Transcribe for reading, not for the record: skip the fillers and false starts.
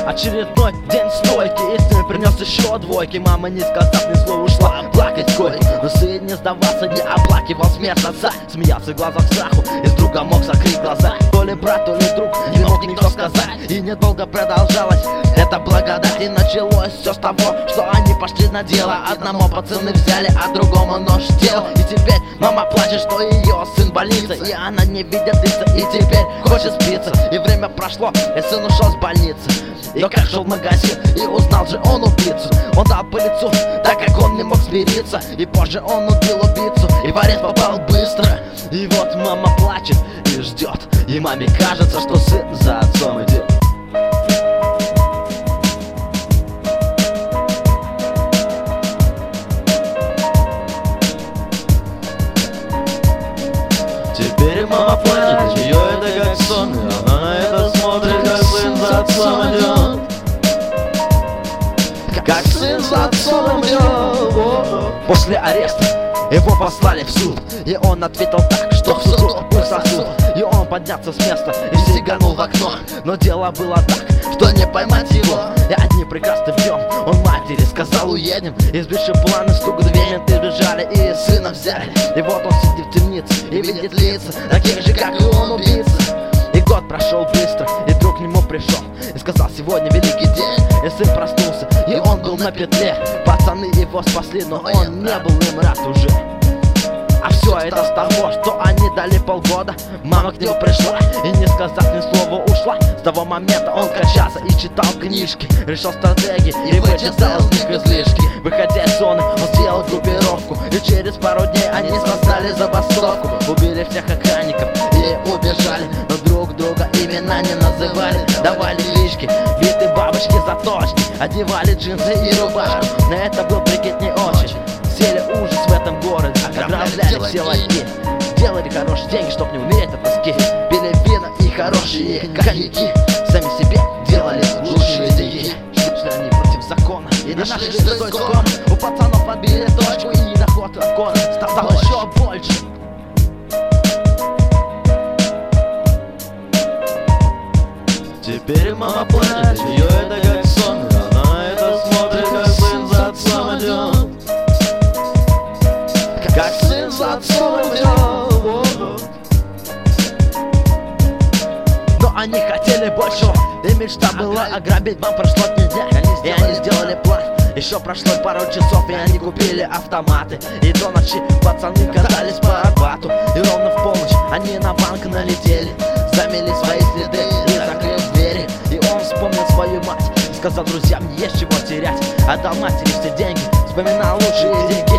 Очередной день стойки, истины принес еще двойки. Мама, не сказав ни слова, ушла плакать горько. Но сын не сдавался, не оплакивал смерть отца. Смеялся в глазах страху, из друга мог закрыть глаза. То ли брат, то ли друг, не мог никто сказать. И недолго продолжалось это благодать. И началось все с того, что они пошли на дело. Одному пацаны взяли, а другому нож в тело. И теперь мама плачет, что ее сын в больнице, и она не видит лица, и теперь хочет спиться. И время прошло, и сын ушел с больницы. И как шел в магазин, и узнал же он убийцу. Он дал по лицу, так как он не мог смириться. И позже он убил убийцу, и в арест попал быстро. И вот мама плачет и ждет, и маме кажется, что сын за отцом идет. Теперь мама плачет, ее это как сон, и она на это смотрит, как сын за отцом идет. Как сын за отцом идет. После ареста его послали в суд, и он ответил так, что в суду был сосуд. И он поднялся с места и сиганул в окно. Но дело было так, что не поймать его. И одни прекрасным днем он матери сказал: уедем. И сбившие планы, стук в дверь, менты бежали и сына взяли. И вот он сидит в темнице и видит лица таких же, как и он, убийца. И год прошел быстро, и друг к нему пришел и сказал: сегодня великий день. И сын проснулся, и он был на петле. Пацаны его спасли, но он не был им рад уже. А все это с того, что они дали полгода. Мама к нему пришла и, не сказав ни слова, ушла. С того момента он качался и читал книжки, решал стратегии и вычитал из них излишки. Выходя из зоны, он сделал группировку, и через пару дней они создали забастовку. Убили всех охранников и убежали, но друг друга имена не называли. Давали клички, биты бабочки, заточки, одевали джинсы и рубашку. На это был прикид не очень. Сели ужас в этом городе, ограбляли все лотки. Делали хорошие деньги, чтоб не умереть от тоски. Пили вина и хорошие коньяки. Сами себе делали лучшие деньги. Шли они против закона и нашли свой ком. У пацанов отбили точку, и доход от города стал еще больше. Теперь мама плачет, ее это как сон, и она на это смотрит, как сын за отцом идет. Как сын за отцом идет. Но они хотели большего, и мечта была ограбить банк. Прошло 3 дня, и они сделали план. Еще прошло пару часов, и они купили автоматы. И до ночи пацаны катались по Арбату. И ровно в полночь они на банк налетели, замели свои следы и закрыли двери. И он вспомнил свою мать, сказал: друзьям, не есть чего терять. Отдал матери все деньги, вспоминал лучшие деньги.